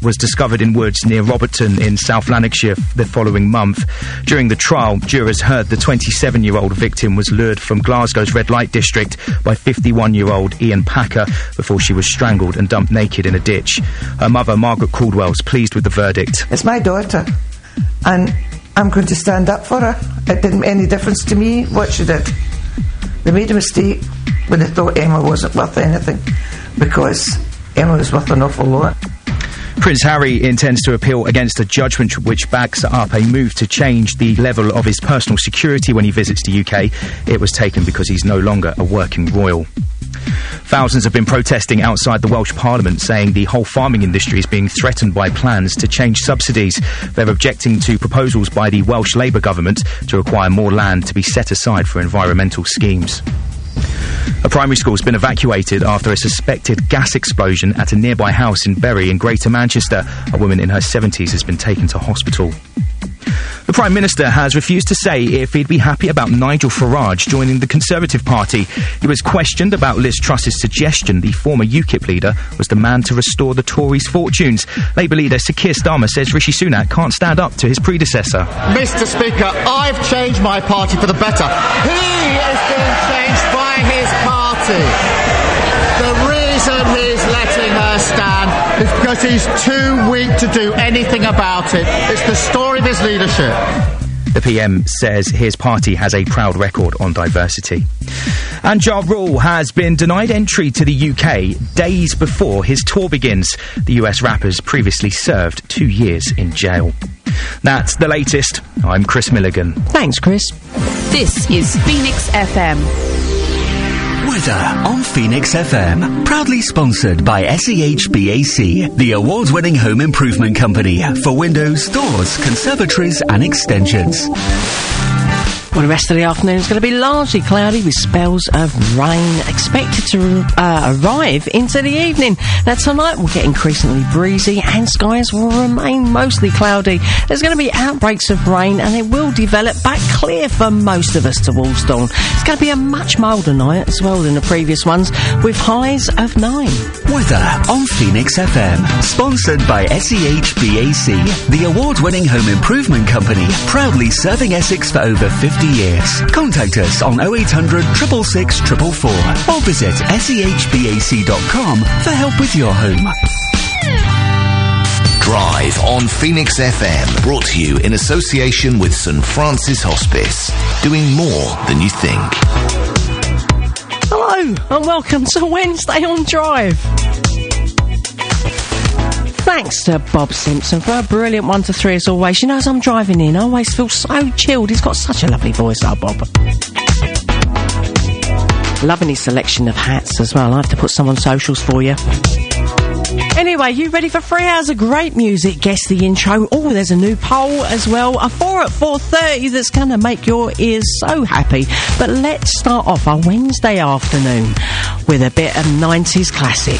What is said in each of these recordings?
was discovered in woods near Roberton in South Lanarkshire the following month. During the trial, jurors heard the 27-year-old victim was lured from Glasgow's red light district by 51-year-old Ian Packer before she was strangled and dumped naked in a ditch. Her mother, Margaret Caldwell, is pleased with the verdict. It's my daughter, and I'm going to stand up for her. It didn't make any difference to me what she did. They made a mistake when they thought Emma wasn't worth anything, because Emma was worth an awful lot. Prince Harry intends to appeal against a judgment which backs up a move to change the level of his personal security when he visits the UK. It was taken because he's no longer a working royal. Thousands have been protesting outside the Welsh Parliament, saying the whole farming industry is being threatened by plans to change subsidies. They're objecting to proposals by the Welsh Labour government to require more land to be set aside for environmental schemes. A primary school has been evacuated after a suspected gas explosion at a nearby house in Bury in Greater Manchester. A woman in her 70s has been taken to hospital. The Prime Minister has refused to say if he'd be happy about Nigel Farage joining the Conservative Party. He was questioned about Liz Truss's suggestion the former UKIP leader was the man to restore the Tories' fortunes. Labour leader Sir Keir Starmer says Rishi Sunak can't stand up to his predecessor. Mr. Speaker, I've changed my party for the better. He is being changed by his party. The reason he's letting her stand is because he's too weak to do anything about it. It's the story of his leadership. The PM says his party has a proud record on diversity. And Ja Rule has been denied entry to the UK days before his tour begins. The US rapper's previously served 2 years in jail. That's the latest. I'm Chris Milligan. Thanks, Chris. This is Phoenix FM. Weather on Phoenix FM. Proudly sponsored by SEHBAC, the award-winning home improvement company for windows, doors, conservatories and extensions. Well, the rest of the afternoon is going to be largely cloudy with spells of rain expected to arrive into the evening. Now, tonight will get increasingly breezy and skies will remain mostly cloudy. There's going to be outbreaks of rain and it will develop back clear for most of us towards dawn. It's going to be a much milder night as well than the previous ones with highs of 9. Weather on Phoenix FM. Sponsored by SEHBAC, the award-winning home improvement company, proudly serving Essex for over 50 years. Contact us on 0800 666 444 or visit sehbac.com for help with your home. Drive on Phoenix FM, brought to you in association with St Francis Hospice, doing more than you think. Hello and welcome to Wednesday on Drive. Thanks to Bob Simpson for a brilliant 1 to 3 as always. You know, as I'm driving in, I always feel so chilled. He's got such a lovely voice, our Bob. Loving his selection of hats as well. I have to put some on socials for you. Anyway, you ready for 3 hours of great music? Guess the intro. Oh, there's a new poll as well. A 4 at 4:30 that's going to make your ears so happy. But let's start off our Wednesday afternoon with a bit of 90s classic.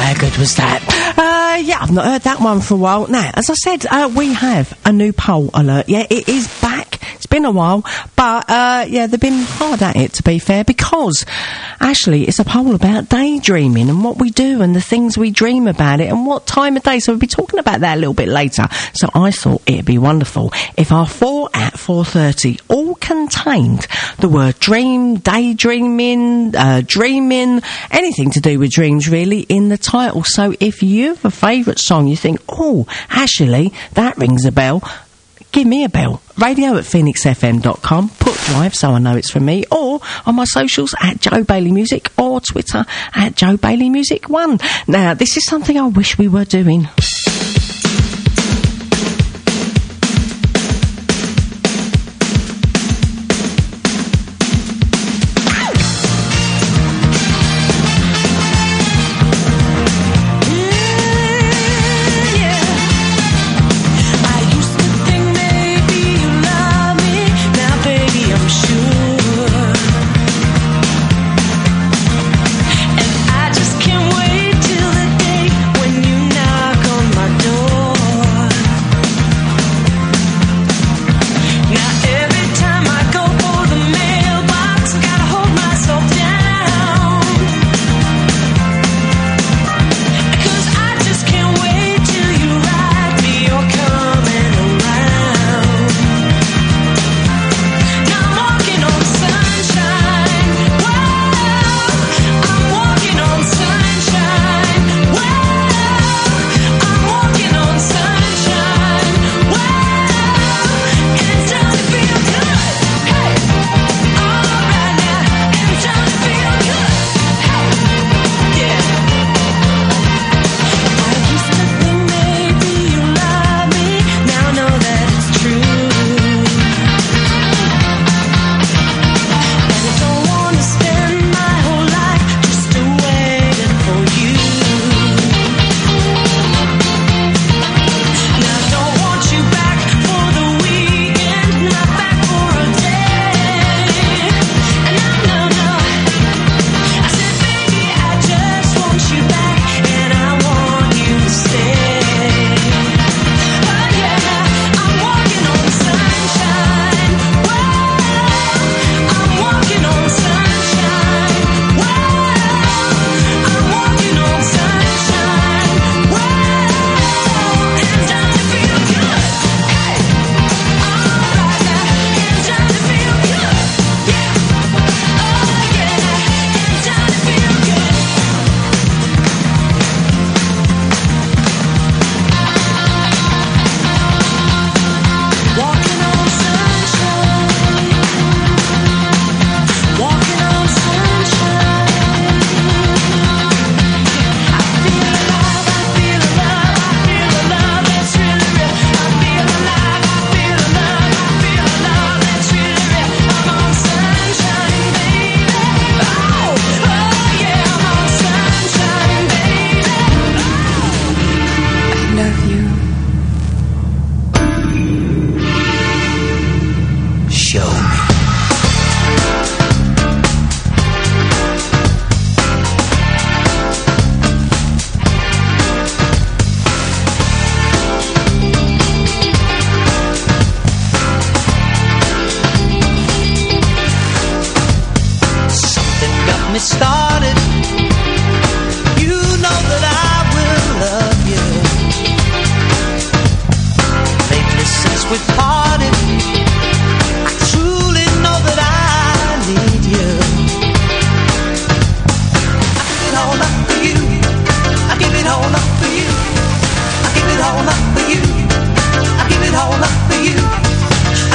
how good was that? Yeah, I've not heard that one for a while. Now, as I said, we have a new poll alert. Yeah, it is back. It's been a while, but, yeah, they've been hard at it, to be fair, because, actually, it's a poll about daydreaming and what we do and the things we dream about it and what time of day. So we'll be talking about that a little bit later. So I thought it'd be wonderful if our 4 at 4:30 all contained the word dream, daydreaming, dreaming, anything to do with dreams, really, in the title. So if you have a favourite song you think, oh, actually, that rings a bell, give me a bell. Radio at phoenixfm.com. Put drive so I know it's from me. Or on my socials at Joe Bailey Music or Twitter at Joe Bailey Music 1. Now, this is something I wish we were doing.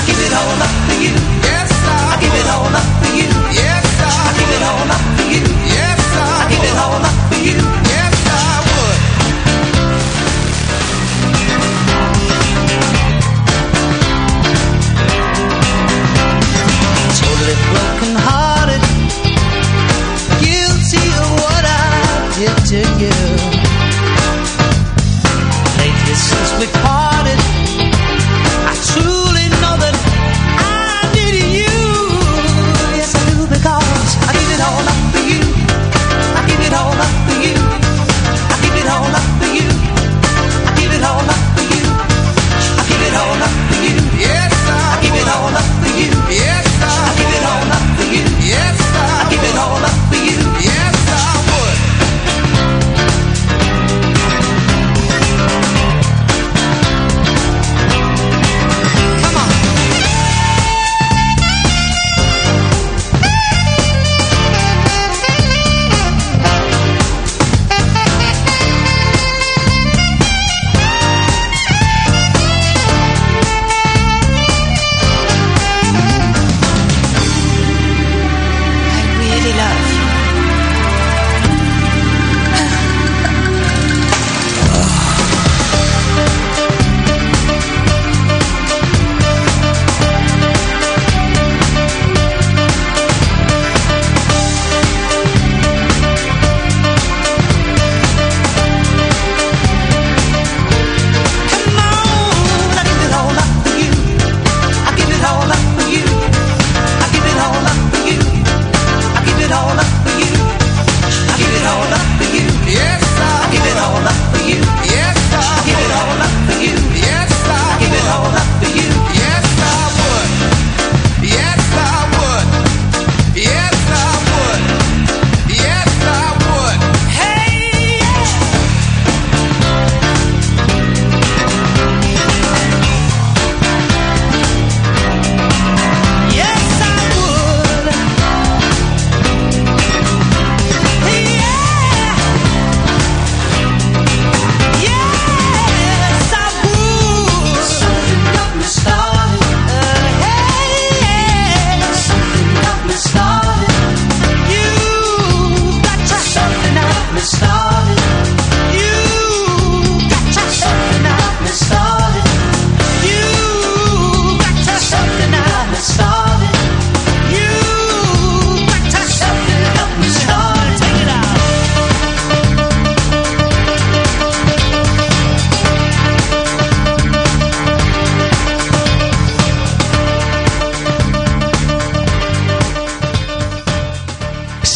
Yes, I give it all up for you.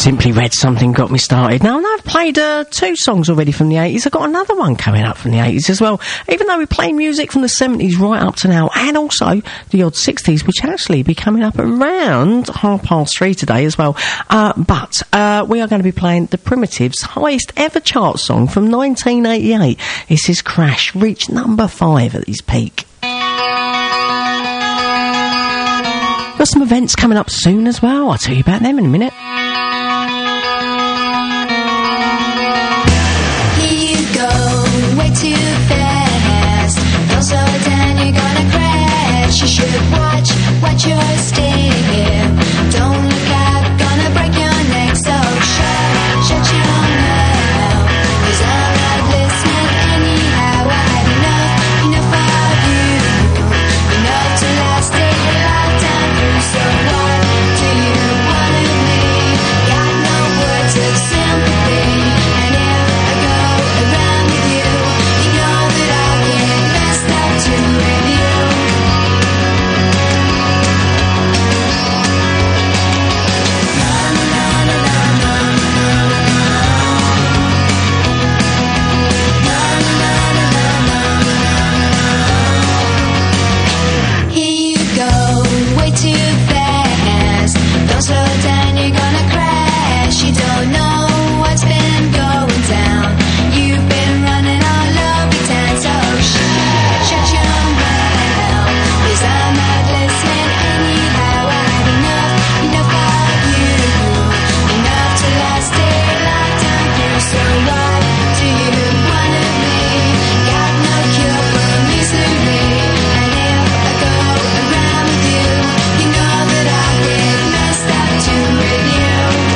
Simply Red, Something Got Me Started. Now, I've played 2 songs already from the 80s. I've got another one coming up from the 80s as well. Even though we play music from the 70s right up to now, and also the odd 60s, which actually be coming up around 3:30 today as well. But we are going to be playing The Primitives' highest ever chart song from 1988. This is Crash, reached number 5 at his peak. Got some events coming up soon as well. I'll tell you about them in a minute. Here you go, way too fast. Don't slow down, you're gonna crash. You should watch your step. Don't look out, gonna break your neck. So shut your mouth. 'Cause I'm not listening anyhow. I had enough of you. Enough to last a lifetime through. So what do you want of me? Got no words of sympathy. And if I go around with you, you know that I get messed up too with you. Here you go, way too fast. Don't slow down, you're gonna crash. You don't know what's been going down. You've been running all over town. So shut your mouth. 'Cause I'm not listening anyhow. I had enough of you. Enough to last a lifetime through. So what do you want of me? Got no cure for misery. And if I go around with you, you know that I get messed up too with you.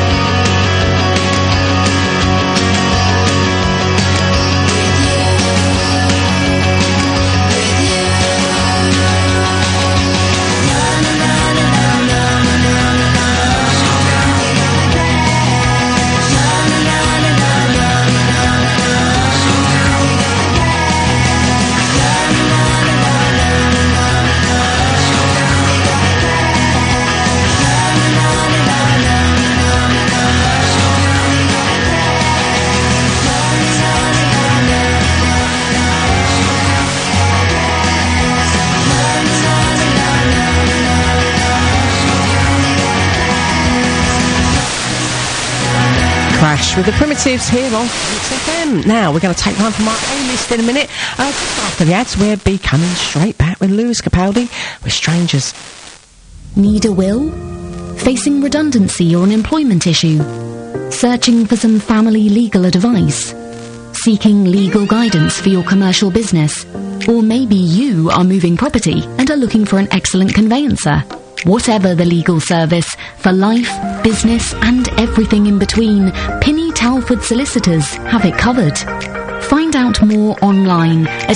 Crash with The Primitives here on Phoenix FM. Now, we're going to take one from our A-list in a minute. Just after the ads, we'll be coming straight back with Lewis Capaldi with Strangers. Need a will? Facing redundancy or an employment issue? Searching for some family legal advice? Seeking legal guidance for your commercial business? Or maybe you are moving property and are looking for an excellent conveyancer? Whatever the legal service, for life, business and everything in between, Pinny Talford Solicitors have it covered. Find out more online at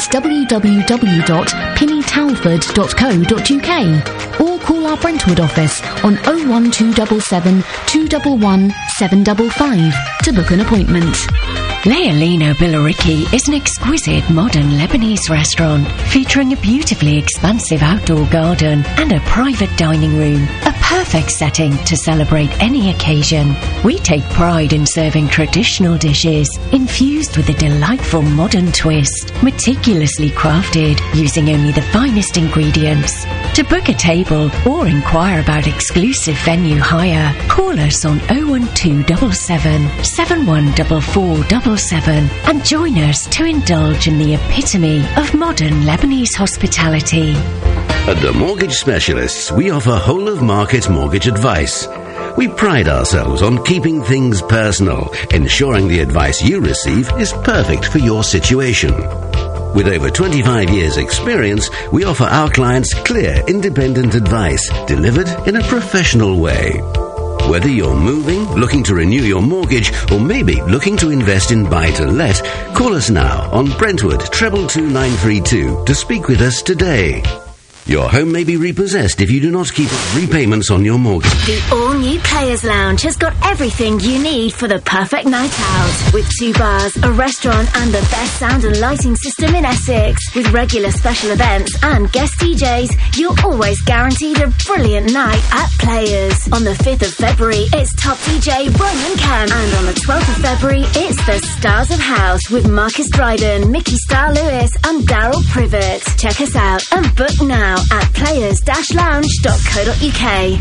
www.pinnytalford.co.uk or call our Brentwood office on 01277 211 755 to book an appointment. Leolino Billericay is an exquisite modern Lebanese restaurant featuring a beautifully expansive outdoor garden and a private dining room, a perfect setting to celebrate any occasion. We take pride in serving traditional dishes infused with a delightful modern twist, meticulously crafted using only the finest ingredients. To book a table or inquire about exclusive venue hire, call us on 01277 714477 and join us to indulge in the epitome of modern Lebanese hospitality. At the Mortgage Specialists, we offer whole-of-market mortgage advice. We pride ourselves on keeping things personal, ensuring the advice you receive is perfect for your situation. With over 25 years' experience, we offer our clients clear, independent advice delivered in a professional way. Whether you're moving, looking to renew your mortgage, or maybe looking to invest in buy-to-let, call us now on Brentwood 222932 to speak with us today. Your home may be repossessed if you do not keep repayments on your mortgage. The all-new Players Lounge has got everything you need for the perfect night out. With 2 bars, a restaurant and the best sound and lighting system in Essex. With regular special events and guest DJs, you're always guaranteed a brilliant night at Players. On the 5th of February, it's top DJ Roman Cam. And on the 12th of February, it's the Stars of House with Marcus Dryden, Mickey Starr-Lewis and Daryl Privet. Check us out and book now at players-lounge.co.uk.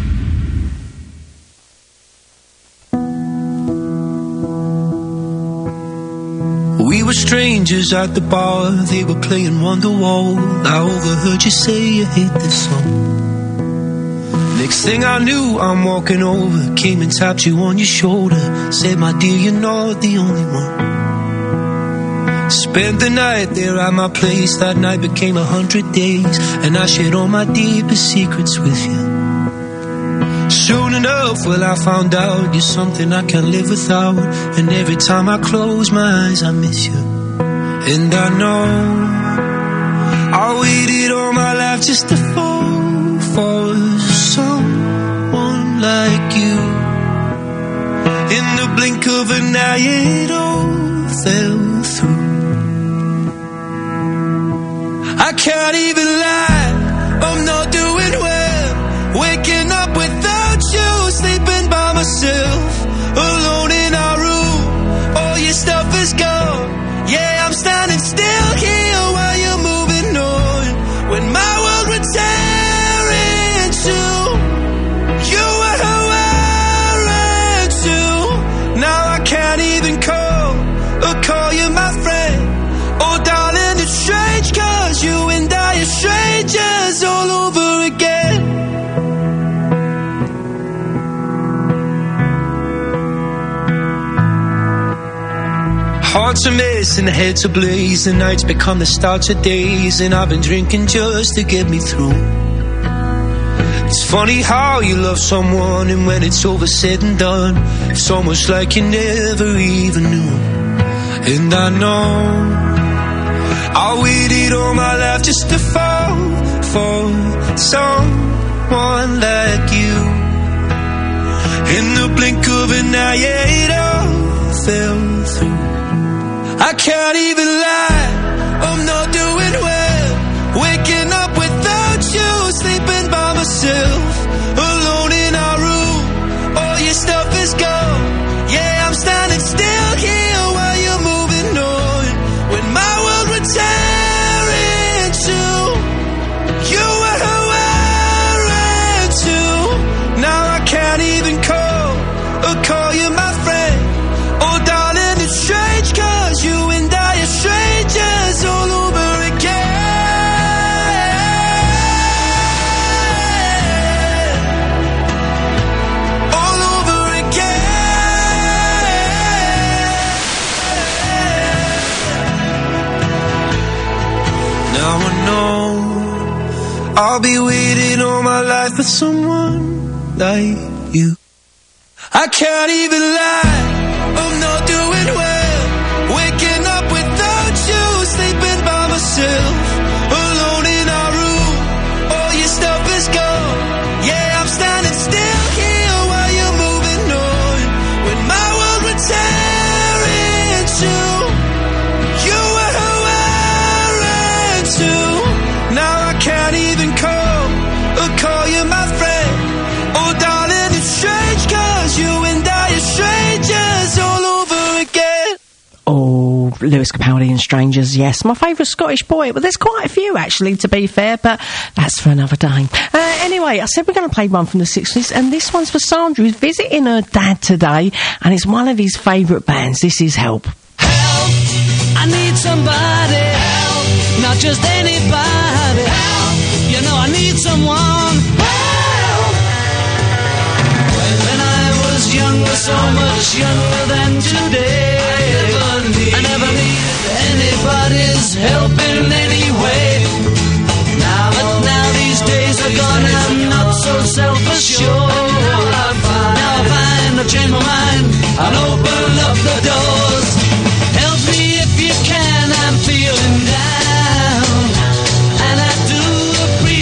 We were strangers at the bar, they were playing Wonderwall. I overheard you say you hate this song. Next thing I knew, I'm walking over, came and tapped you on your shoulder, said, my dear, you're not the only one. Spent the night there at my place. That night became 100 days, and I shared all my deepest secrets with you. Soon enough, well, I found out you're something I can't live without. And every time I close my eyes, I miss you. And I know I waited all my life just to fall for someone like you. In the blink of an eye, it all fell through. I can't even lie, I'm not doing well. Waking up without you, sleeping by myself, alone in our room. All your stuff is gone. Yeah, I'm standing still here while you're moving on. When my world would tear in two, you were wearing too. Now I can't even call you my friend. Oh darling, it's strange, 'cause you and I are strangers all over again. Hearts are mess and heads ablaze. The nights become the start of days, and I've been drinking just to get me through. It's funny how you love someone, and when it's over said and done, it's almost like you never even knew. And I know I waited all my life just to fall for someone like you. In the blink of an eye, it all fell through. I can't even lie, I'm not doing well. Waking up without you, sleeping by myself, alone in our room. All your stuff is gone. Yeah, I'm standing still here while you're moving on. When my world would tear in two, you were wearing too. Now I can't even call you my friend. Oh darling, it's strange, 'cause you and I are strangers all over again. All over again. Now I know I'll be waiting all my life for someone like you. I can't even lie, I'm not doing well. Waking up without you, sleeping by myself, alone in our room. All your stuff is gone. Yeah, I'm standing still here while you're moving on. When my world would tear in two, you were wearing too. Now I can't even call you my friend. Oh darling, it's strange, 'cause you and I are strangers all over again. Oh, Lewis Capaldi and Strangers, yes. My favourite Scottish boy. Well, there's quite a few, actually, to be fair, but that's for another day. Anyway, I said we're going to play one from the 60s, and this one's for Sandra, who's visiting her dad today, and it's one of his favourite bands. This is Help. Help! I need somebody. Help! Not just anybody. Help! You know I need someone. Help! When I was younger, so much younger than today, I never needed anybody's help in any way. But now these days are gone, I'm not so self-assured. Now I find I've changed my mind, I'll open up the doors. Help me if you can, I'm feeling down, and I do appreciate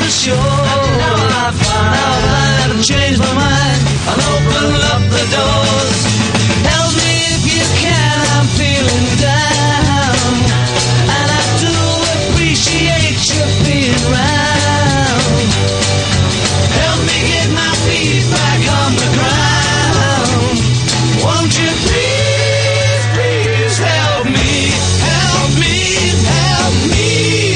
shore. Now I've had to change my mind and open up the doors. Help me if you can, I'm feeling down, and I do appreciate you being round. Help me get my feet back on the ground. Won't you please, please help me, help me, help me.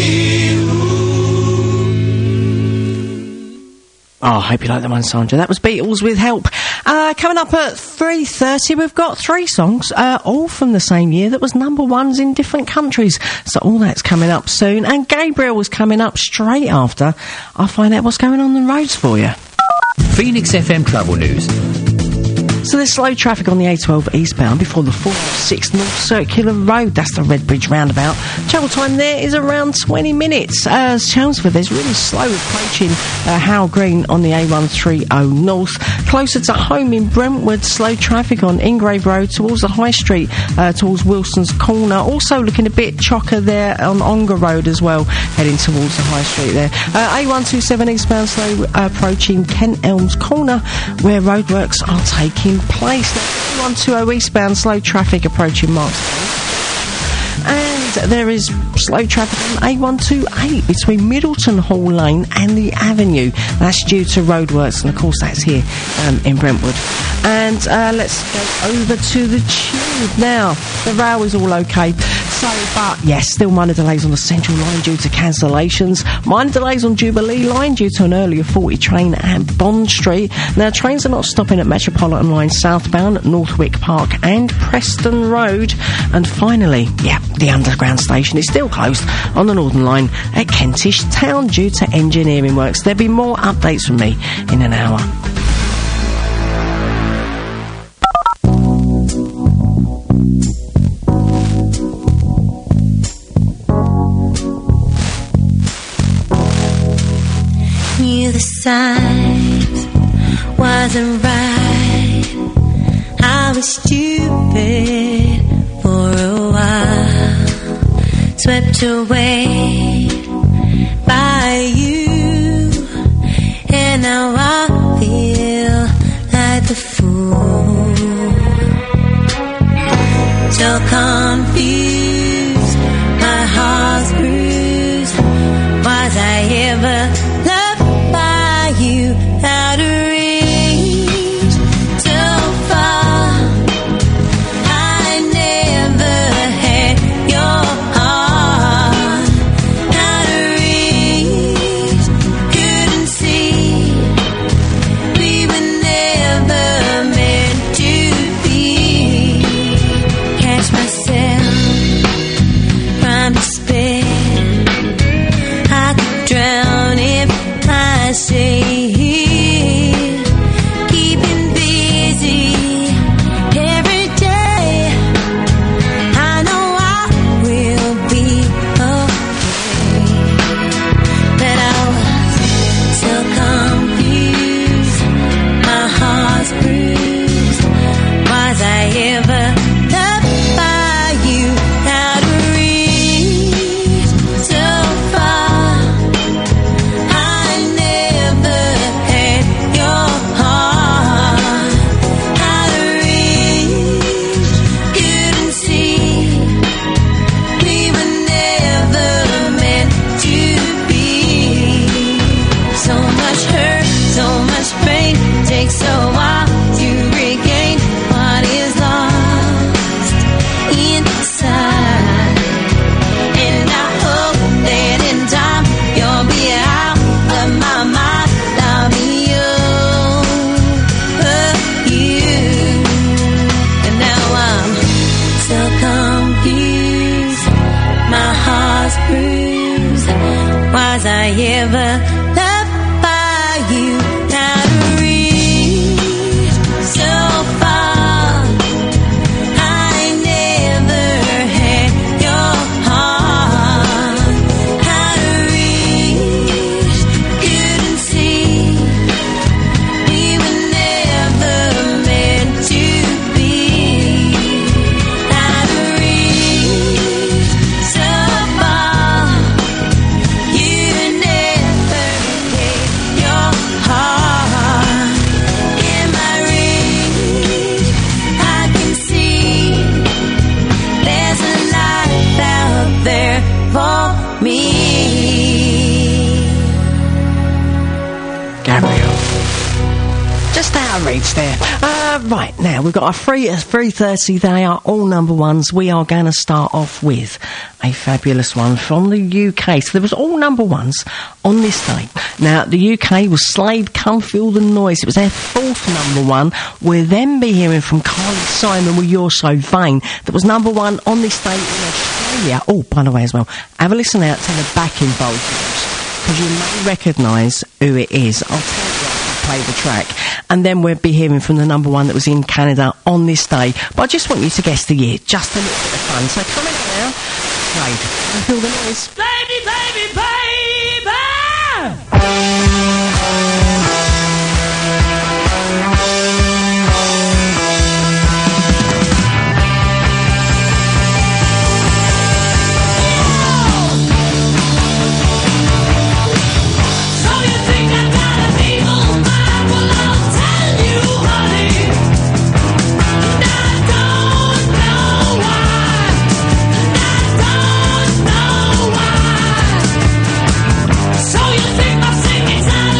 Oh, I hope you like that one, Sandra. That was Beatles with Help. Coming up at 3:30, we've got 3 songs, all from the same year that was #1s in different countries. So all that's coming up soon. And Gabriel was coming up straight after. I'll find out what's going on the roads for you. Phoenix FM Travel News. So there's slow traffic on the A12 eastbound before the 406 North Circular Road. That's the Redbridge roundabout. Travel time there is around 20 minutes. Chelmsford, there's really slow approaching Howell Green on the A130 North. Closer to home in Brentwood, slow traffic on Ingrave Road towards the High Street, towards Wilson's Corner. Also looking a bit chocker there on Ongar Road as well, heading towards the High Street there. A127 eastbound slow approaching Kent Elms Corner, where roadworks are taking place. 120 eastbound slow traffic approaching Marks. And there is slow traffic on A128 between Middleton Hall Lane and the Avenue. That's due to roadworks, and of course that's here in Brentwood. And let's go over to the Tube now. The rail is all okay. So, but yes, still minor delays on the Central Line due to cancellations. Minor delays on Jubilee Line due to an earlier 40 train at Bond Street. Now, trains are not stopping at Metropolitan Line southbound, Northwick Park and Preston Road. And finally, the underground station is still closed on the Northern Line at Kentish Town due to engineering works. There'll be more updates from me in an hour. Knew the signs wasn't right. I was stupid for a while, swept away by you, and now I feel like the fool. So confused, my heart's bruised. Was I ever loved by you? Out of reach, so far. I never had your heart. Out of reach, couldn't see. We were never meant to be. Catch myself from despair. I could drown if I stay here, keeping busy every day. I know I will be okay, but I was so confused, my heart's bruised. Was I ever loved by you? Out of reach, so far. I never had your heart. Out of reach, couldn't see. We were never meant to be. So much hurt, so much pain, takes a while to regain what is lost inside. And I hope that in time you'll be out of my mind. I'll be over you. And now I'm so confused, my heart's bruised. Was I ever loved by you? Out of reach, so far. I never had your heart. Out of reach, couldn't see. We were never meant to be. Out of reach, so far. You never reach there. Right, now, we've got our 3:30. They are all number ones. We are going to start off with a fabulous one from the UK. So there was all number ones on this day. Now, the UK was Slade, Come Feel the Noise. It was their 4th number one. We'll then be hearing from Carly Simon with You're So Vain. That was number one on this day in Australia. Oh, by the way as well, have a listen out to the backing vocals, because you may recognise who it is. I'll tell you after I play the track. And then we'll be hearing from the number one that was in Canada on this day. But I just want you to guess the year. Just a little bit of fun. So come in now. Slade, Come Feel the Noise. Baby, baby, baby! So you think I'm singing time?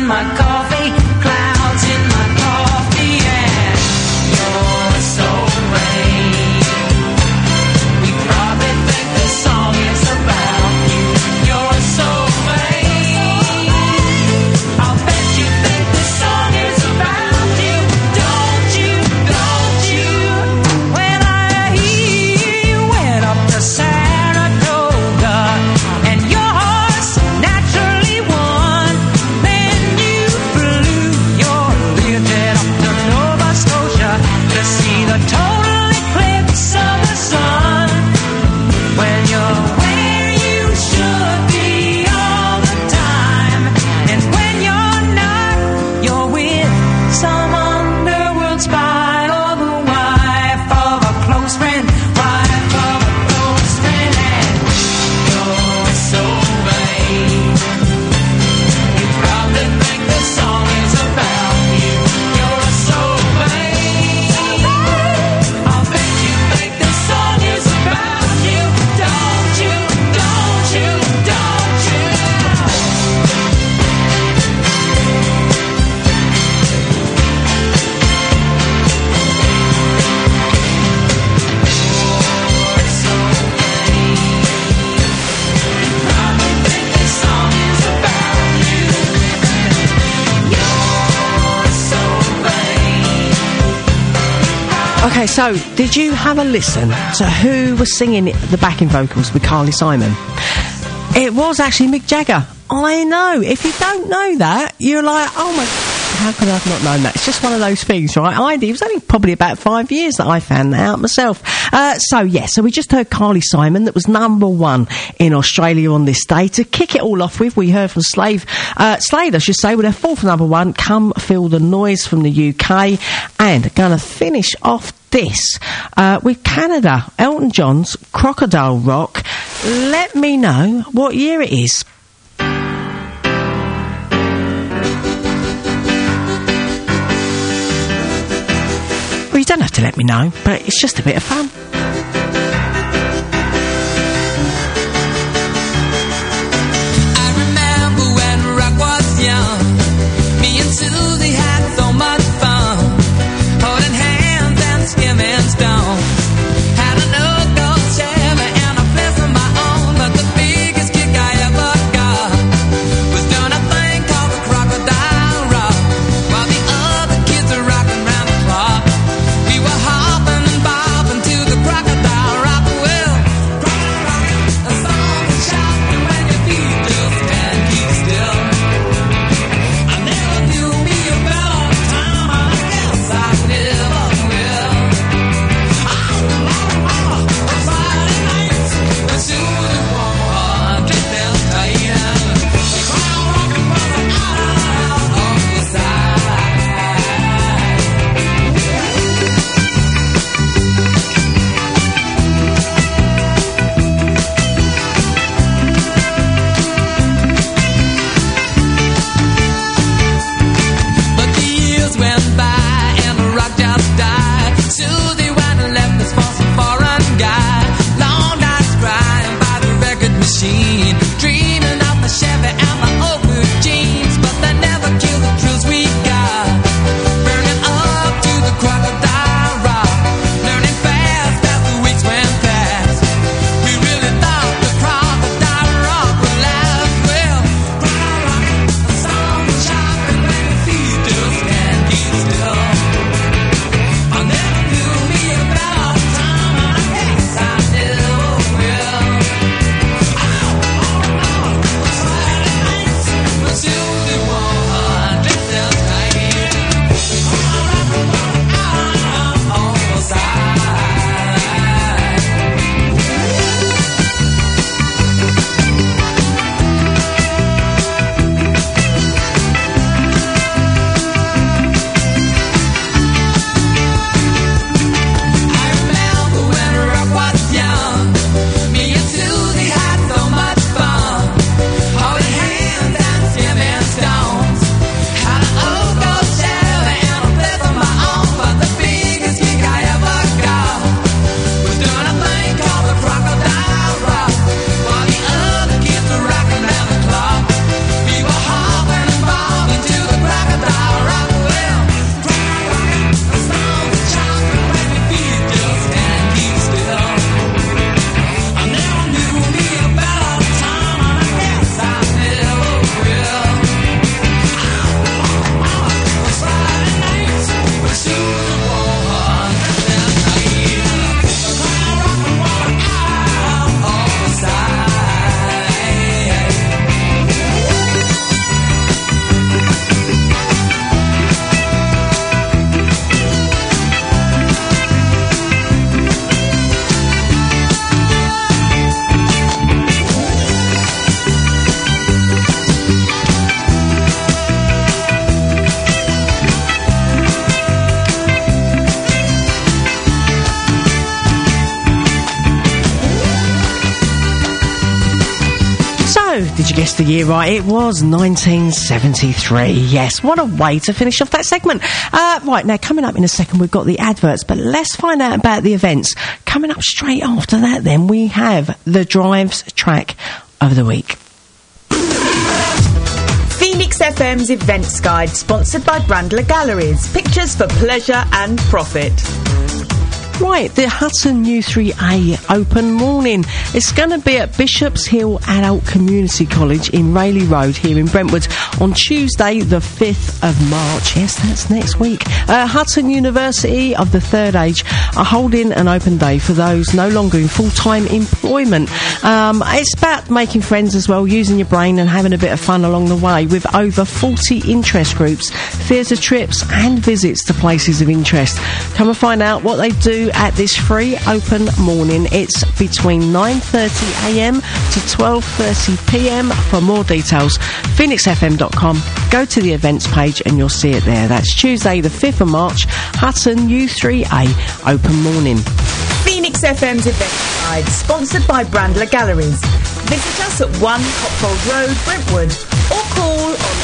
in my coffee, clouds in my coffee, and you're so vain. We probably think this song is about you. You're so vain. I'll bet you think this song is about you. Don't you, don't you? When I hear you went up to Saratoga and your horse naturally won, then you flew your Learjet up to Nova Scotia to see the total eclipse of the sun. When you're where you should be all the time, and when you're not, you're with some underworld spy or the wife of a close friend, wife of a close friend, and you're so vain. You probably think this song is about you. You're so vain. I'll bet you think this song is about you. Don't you, don't you, don't you? Okay, so did you have a listen to who was singing the backing vocals with Carly Simon? It was actually Mick Jagger. I know. If you don't know that, you're like, oh my, how could I have not known that? It's just one of those things, right? It was only probably about 5 years that I found that out myself. So we just heard Carly Simon, that was #1 in Australia on this day. To kick it all off with, we heard from Slade, I should say, with their fourth #1, Come Feel the Noise from the UK. And gonna finish off this with Canada, Elton John's Crocodile Rock. Let me know what year it is. Well, you don't have to let me know, but it's just a bit of fun. I remember when rock was young. Me and Susie had so much fun, holding hands and skimming stone. Had an old gold Chevy and a place of my own, but the biggest kick I ever got was doing a thing called the Crocodile Rock, while the other kids are rocking round the clock. We were hopping and bopping to the Did you guess the year right? It was 1973. Yes, what a way to finish off that segment. Right, now coming up in a second we've got the adverts, but let's find out about the events. Coming up straight after that then, we have the Drives track of the week. Phoenix FM's Events Guide, sponsored by Brandler Galleries. Pictures for pleasure and profit. Right, the Hudson U3A Open Morning. It's going to be at Bishop's Hill Adult Community College in Rayleigh Road here in Brentwood on Tuesday the 5th of March. Yes, that's next week. Hudson University of the Third Age are holding an open day for those no longer in full-time employment. It's about making friends as well, using your brain and having a bit of fun along the way with over 40 interest groups, theatre trips and visits to places of interest. Come and find out what they do at this free open morning. It's between 9:30am to 12:30pm. For more details, phoenixfm.com. Go to the events page and you'll see it there. That's Tuesday the 5th of March, Hudson U3A Open Morning. Phoenix FM's Events Guide, sponsored by Brandler Galleries. Visit us at 1 Copfold Road, Brentwood, or call on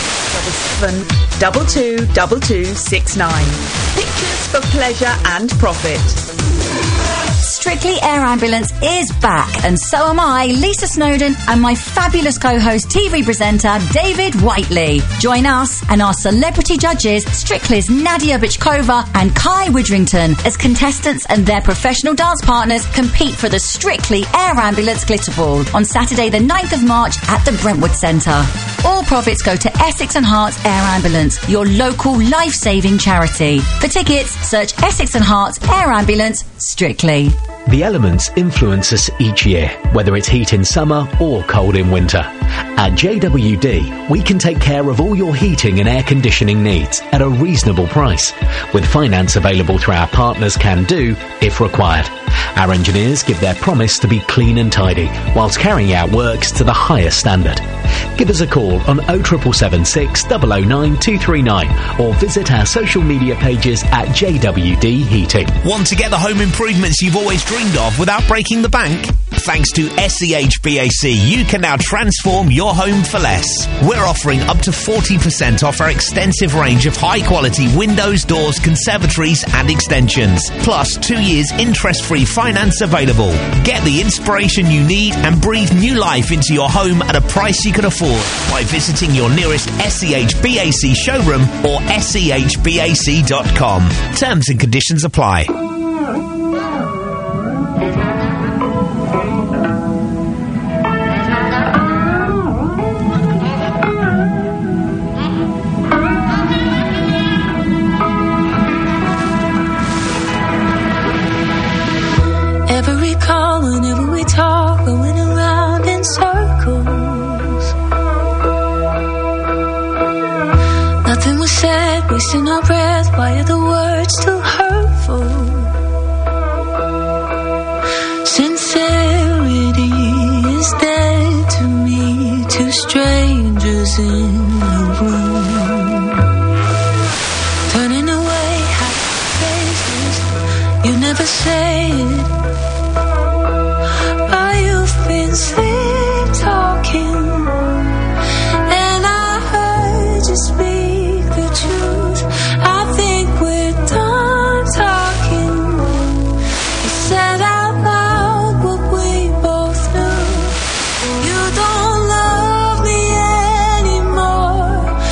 0177 222269. Pictures for pleasure and profit. Strictly Air Ambulance is back, and so am I, Lisa Snowdon, and my fabulous co-host, TV presenter, David Whiteley. Join us and our celebrity judges, Strictly's Nadia Bichkova and Kai Widrington, as contestants and their professional dance partners compete for the Strictly Air Ambulance Glitter Ball on Saturday the 9th of March at the Brentwood Centre. All profits go to Essex and Hearts Air Ambulance, your local life-saving charity. For tickets, search Essex and Hearts Air Ambulance Strictly. The elements influence us each year, whether it's heat in summer or cold in winter. At JWD, we can take care of all your heating and air conditioning needs at a reasonable price, with finance available through our partners Can Do if required. Our engineers give their promise to be clean and tidy, whilst carrying out works to the highest standard. Give us a call on 07776 009 239 or visit our social media pages at JWD Heating. Want to get the home improvements you've always dreamed of without breaking the bank? Thanks to SEHBAC, you can now transform your home for less. We're offering up to 40% off our extensive range of high-quality windows, doors, conservatories and extensions. Plus 2 years interest-free finance available. Get the inspiration you need and breathe new life into your home at a price you can afford by visiting your nearest SEHBAC showroom or SEHBAC.com. Terms and conditions apply. Every call, whenever we talk, going around in circles. Nothing was said, wasting our breath. Why are the words still hurtful? Sincerity is dead to me, two strangers in a room. Turning away, happy faces, you never say it. Sleep talking, and I heard you speak the truth. I think we're done talking. You said out loud what we both knew. You don't love me anymore.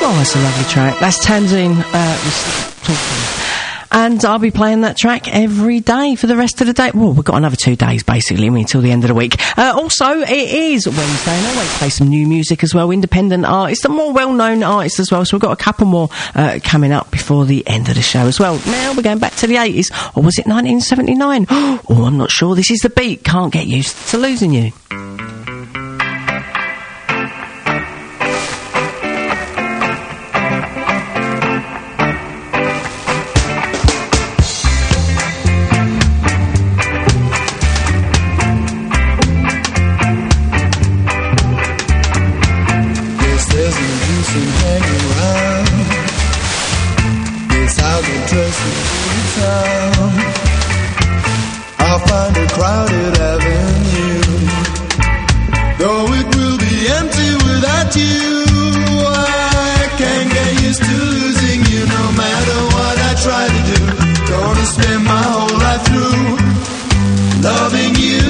Oh, that's a lovely track. That's Tamsin talking. And I'll be playing that track every day for the rest of the day. Well, we've got another 2 days, basically, until the end of the week. Also, it is Wednesday, and I won't play some new music as well, independent artists, and more well-known artists as well. So we've got a couple more coming up before the end of the show as well. Now we're going back to the 80s, or was it 1979? Oh, I'm not sure. This is The Beat. Can't get used to losing you. I'll find a crowded avenue, though it will be empty without you. I can't get used to losing you, no matter what I try to do. Gonna spend my whole life through loving you.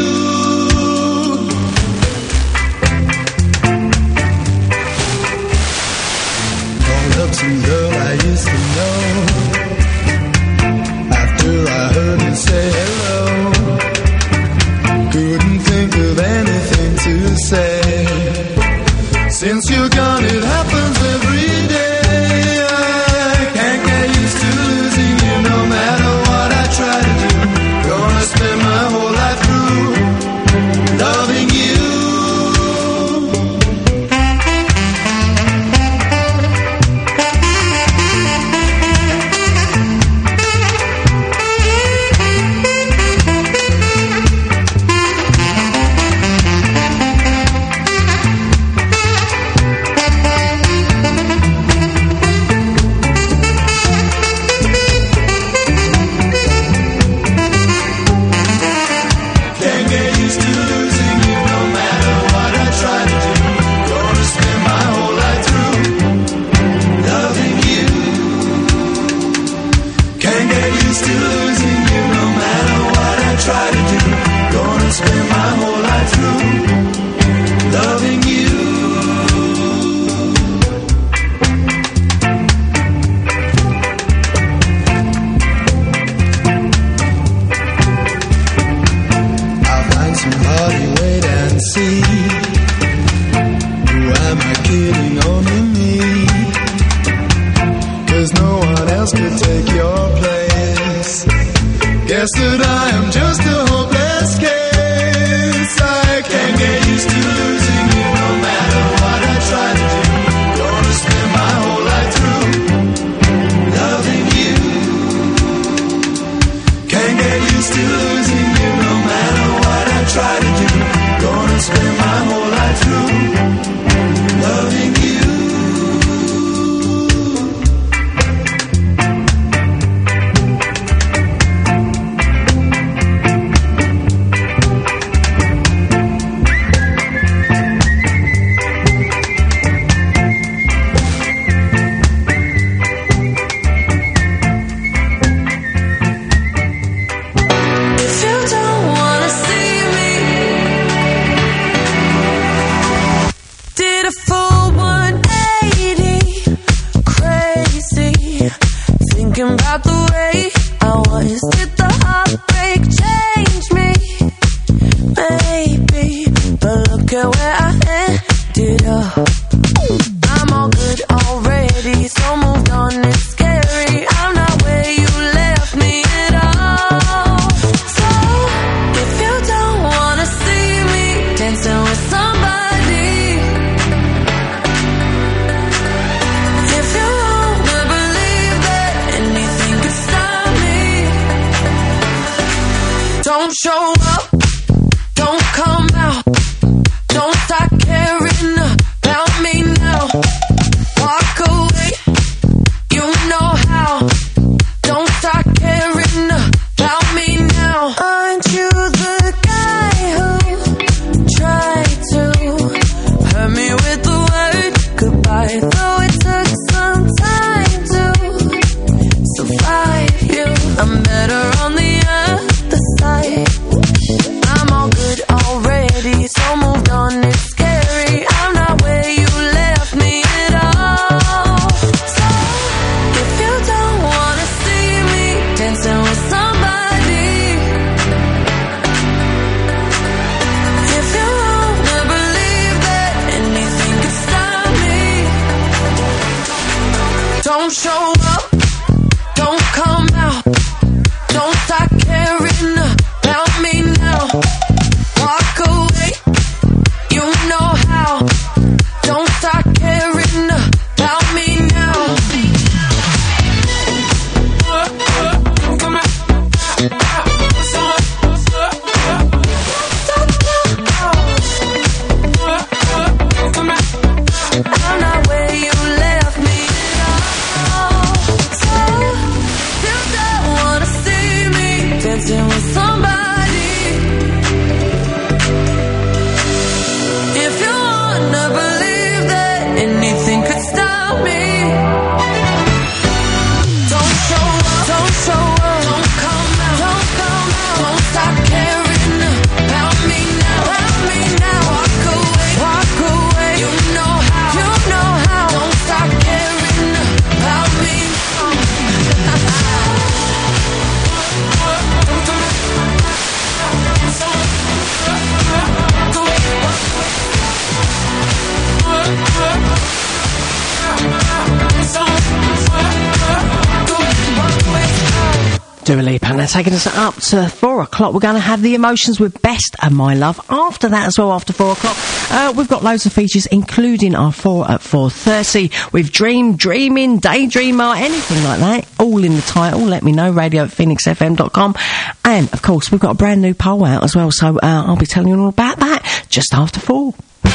Called up some girl I used to know. I heard you say hello. Couldn't think of anything to say. Since you're gone, it happens every day. I can't get used to losing you, no matter what I try to do. Gonna spend my whole life through loving you. So moved on, it's scary. I'm not where you left me at all. Don't show up, don't come out, don't start caring about me now. Walk away, you know how. Don't start caring about me now. I'm not where you left me at all. So you don't wanna see me dancing with somebody. If you wanna believe that anything could stop me, don't show up, don't show up, don't come out, don't come out, don't stop caring about me now, about me now. Walk away, walk away. You know how, you know how. Don't stop caring about me. Dua Lipa, and they're taking us up to 4 o'clock. We're going to have the emotions with Best and My Love. After that as well, after 4 o'clock, we've got loads of features, including our 4 at 4:30 with Dream, Dreaming, Daydreamer, anything like that. All in the title. Let me know, radio@phoenixfm.com. And, of course, we've got a brand new poll out as well, so I'll be telling you all about that just after 4.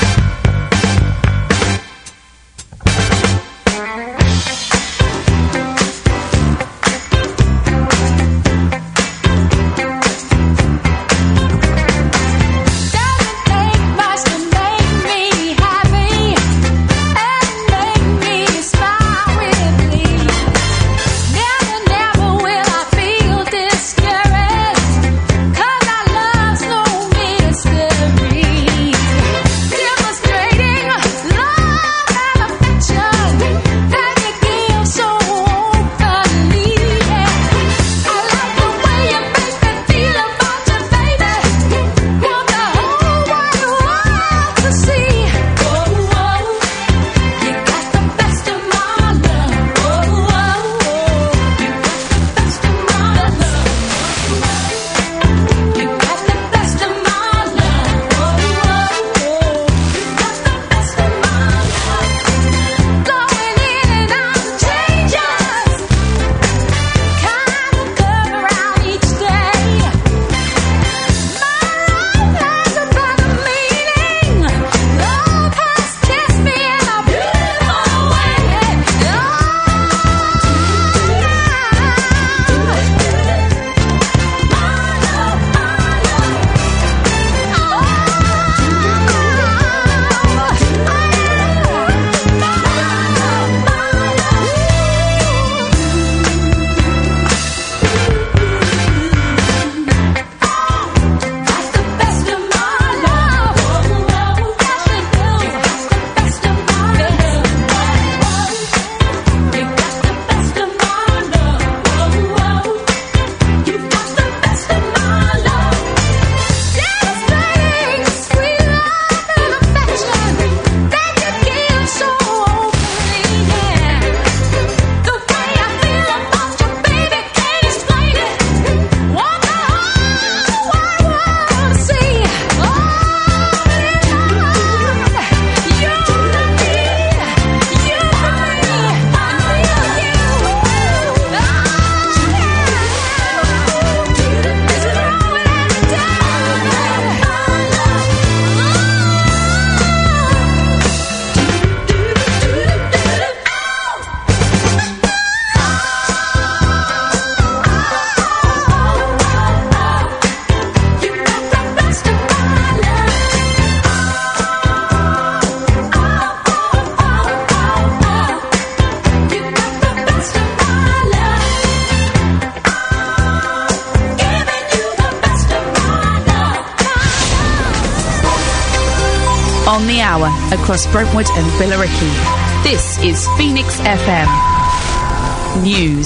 On the hour, across Brentwood and Billericay. This is Phoenix FM News.